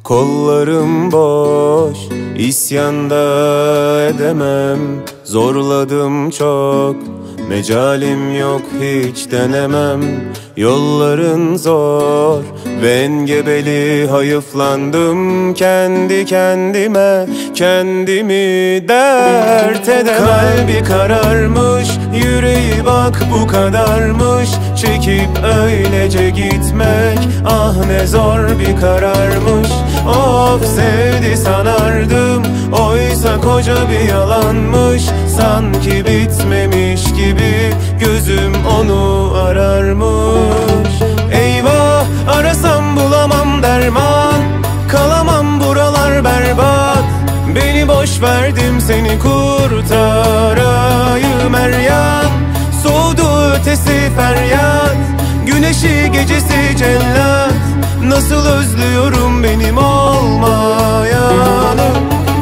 Kollarım boş, isyanda edemem. Zorladım çok, mecalim yok, hiç denemem. Yolların zor ve engebeli, hayıflandım kendi kendime. Kendimi dert edemem. Kalbi kararmış, yüreği bak bu kadarmış. Çekip öylece gitmek, ah ne zor bir kararmış. Of, sevdi sanardım, oysa koca bir yalanmış. Sanki bitmemiş gibi gözüm onu ararmış. Eyvah, arasam bulamam derman, kalamam buralar berbat. Beni boş verdim, seni kurtarayım er yan. Soğudu ötesi feryat, güneşi gecesi cellat. Nasıl özlüyorum benim olmayanı.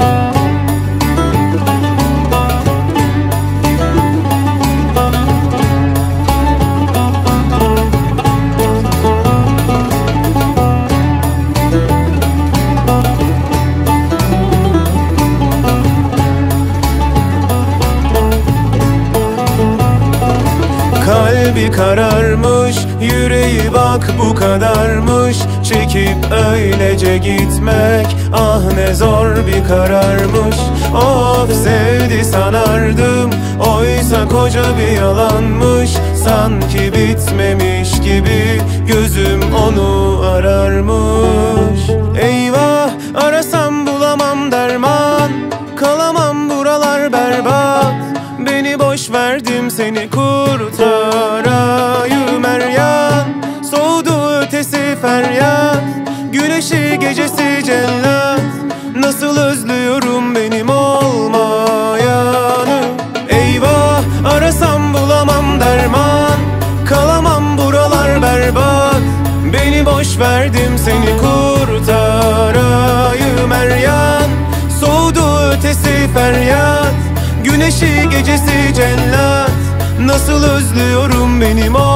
Kalbi kararmış, yüreği bak bu kadarmış. Çekip öylece gitmek, ah ne zor bir kararmış. Of, sevdi sanardım, oysa koca bir yalanmış. Sanki bitmemiş gibi gözüm onu ararmış. Eyvah, arasam bulamam derman, kalamam buralar berbat. Beni boş verdim, seni kurtarayım er yan. Soğudu ötesi feryat, güneşi gecesi cellat. Nasıl özlüyorum benim olmayanı. Eyvah, arasam bulamam derman, kalamam buralar berbat. Beni boş verdim, seni kurtarayım er yan. Soğudu ötesi feryat, güneşi gecesi cellat. Nasıl özlüyorum benim